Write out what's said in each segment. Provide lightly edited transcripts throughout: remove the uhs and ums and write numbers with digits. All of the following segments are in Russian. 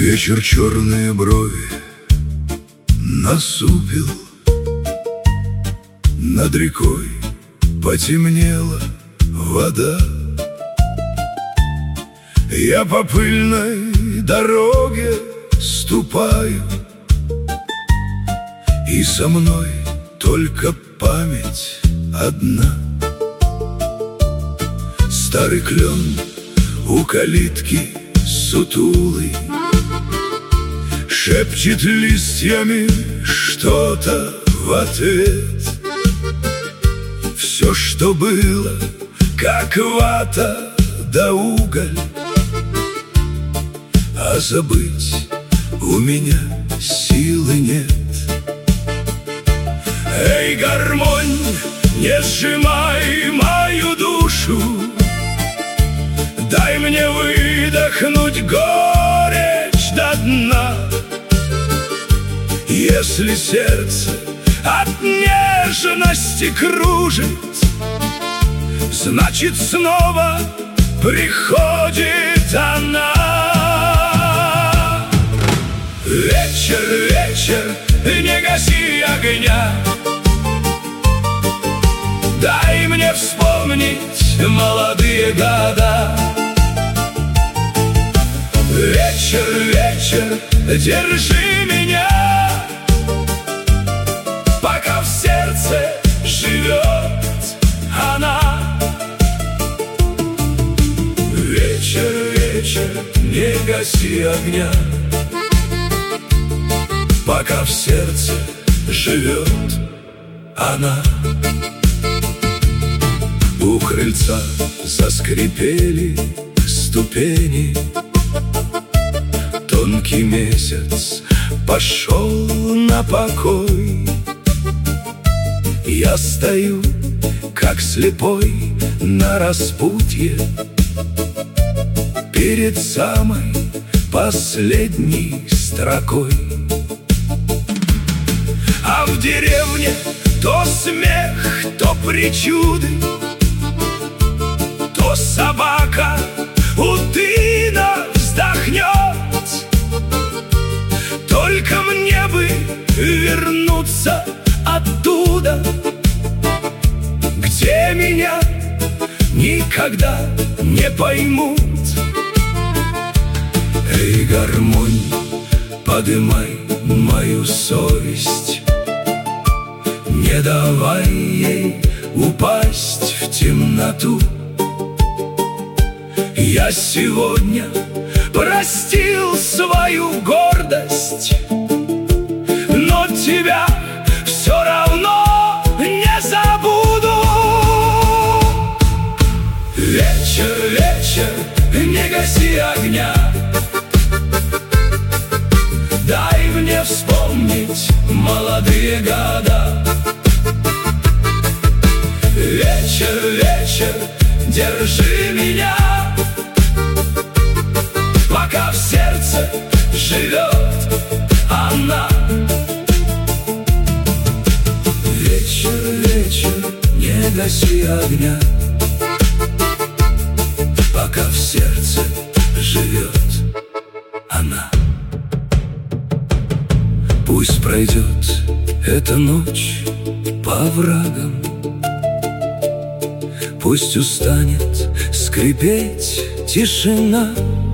Вечер черные брови насупил, над рекой потемнела вода. Я по пыльной дороге ступаю, и со мной только память одна. Старый клен у калитки сутулый шепчет листьями что-то в ответ. Все, что было, как вата да уголь, а забыть у меня силы нет. Эй, гармонь, не сжимай мою душу, дай мне выдохнуть горечь до дна. Если сердце от нежности кружит, значит, снова приходит она. Вечер, вечер, не гаси огня, дай мне вспомнить молодые года. Вечер, вечер, держи меня, пока в сердце живет она. Вечер, вечер, не гаси огня, пока в сердце живет она. У крыльца заскрипели ступени, тонкий месяц пошел на покой. Я стою, как слепой, на распутье, перед самой последней строкой. А в деревне то смех, то причуды, то собака у тына вздохнет. Только мне бы вернуться оттуда, где меня никогда не поймут. Эй, гармонь, подымай мою совесть, не давай ей упасть в темноту. Я сегодня простил свою гордость, но тебя все равно не забуду. Вечер, вечер, не гаси огня, дай мне вспомнить молодые года. Вечер, вечер, держи меня, пока в сердце живет она. Вечер, вечер, не гаси огня, пока в сердце живет она. Пусть пройдет эта ночь по оврагам, пусть устанет скрипеть тишина.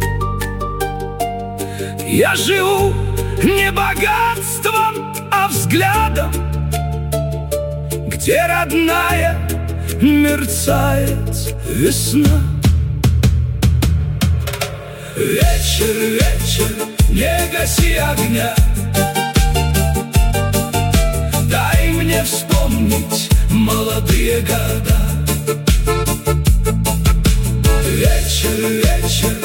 Я живу не богатством, а взглядом, где родная мерцает весна. Вечер, вечер, не гаси огня, дай мне вспомнить молодые года. Вечер, вечер,